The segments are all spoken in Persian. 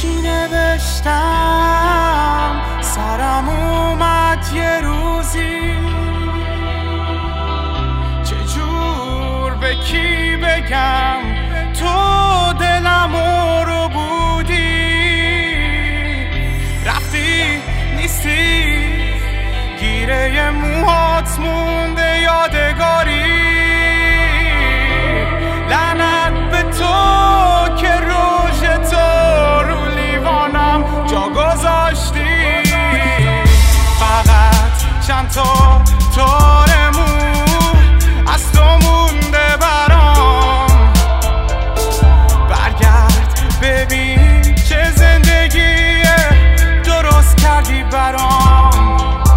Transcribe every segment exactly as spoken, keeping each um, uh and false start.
چی نوشتم سرم اومد یه روزی چجور به کی بگم تو دلمو رو بودی رفتی نیستی گیره موهات مونده یادگاری لعنت به تو که روژ تو رو لیوانم جا گذاشتی فقط چند تا تار مو از تو مونده برام برگرد ببین چه زندگیه درست کردی برام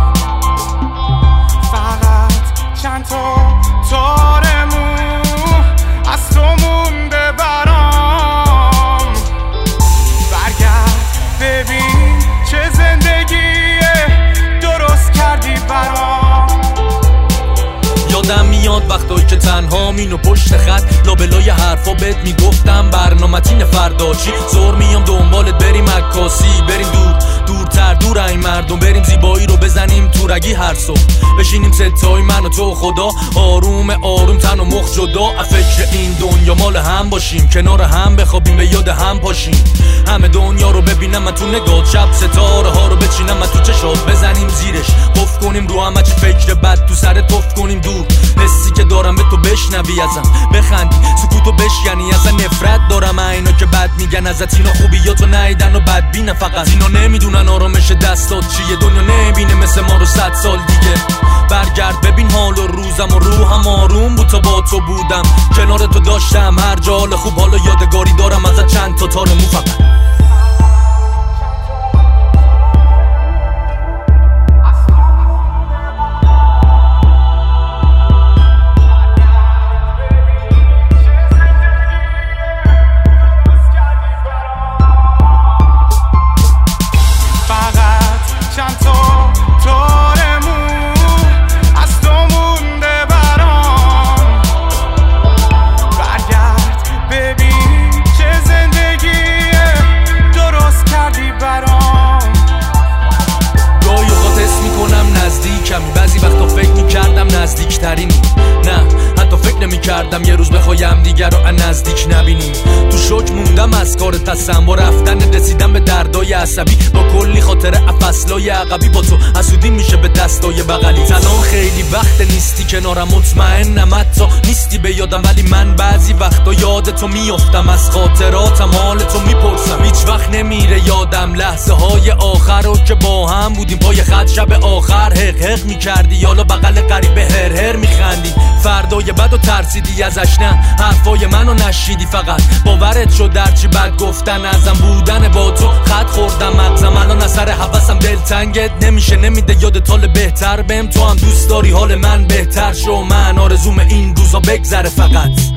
فقط چند تا تار مو از تو مونده برام برگرد ببین چه زندگیه درست کردی برام یادم میاد وقتایی که تنها مینو پشت خط لابلای حرفا بهت میگفتم برنامتین فردا چی زور میام دنبالت بریم عکاسی بریم دور دورتر دور این مردم بریم زیبایی رو بزنیم تو رگی هر صبح بشینیم ستای من و تو خدا آروم آروم تن و مخ جدا از فکر این دنیا مال هم باشیم کنار هم بخوابیم به یاد هم پاشیم همه دنیا رو ببینم من تو نگات شب ستاره ها رو بچینم من تو چشات بزنیم زیرش قف کنیم رو همه چی فکر بد تو سر توف کنیم دور حسی که دارم به تو بشنوی ازم بخندی سکوتو بشکنی ازن نفرت دارم اینا که بد میگن ازت اینا خوبیاتو نیدن و بد بینه فقط اینا نمیدونن آرامش دستات چیه دنیا نمیبینه مثل ما رو صد سال دیگه برگرد ببین حال و روزم و روحم آروم بود تا با تو بودم کنار تو داشتم هر جا حال خوب حالا یادگاری دارم ازت چند تا تار مو فقط چند تا تار مو از تو مونده برام برگرد ببین چه زندگیه درست کردی برام گاهی اوقات حس میکنم نزدیکمی بعضی وقتا فکر میکردم نزدیکترینی نه حتی فکر نمیکردم یه روز بخوایم دیگر رو نزدیک نبینیم تو شوک موندم از کار تصم با رفتن رسیدم به دردای عصبی با کلی خاطره افصلای عقبی با تو حسودی میشه به دستای بغلی الان خیلی وقت نیستی کنارم مطمئنم حتی نیستی به یادم ولی من بعضی وقتا یاد تو میافتم از خاطراتم حال تو میپرسم هیچ وقت نمیره یادم لحظه های آخر رو که با هم بودیم پای خط شب آخر حق حق میکردی حالا بغل غریبه هر هر میخندی فردای بد و ترسیدی ازش نه حرفای منو نشیدی فقط باورت شد درچی بد گفتن ازم بودن با تو خط خوردم مغزم الان اثر حواسم دلتنگت نمیشه نمیده یاد حال بهتر بهم تو هم دوست داری حال من بهتر شو من آرزوم این روزا بگذره فقط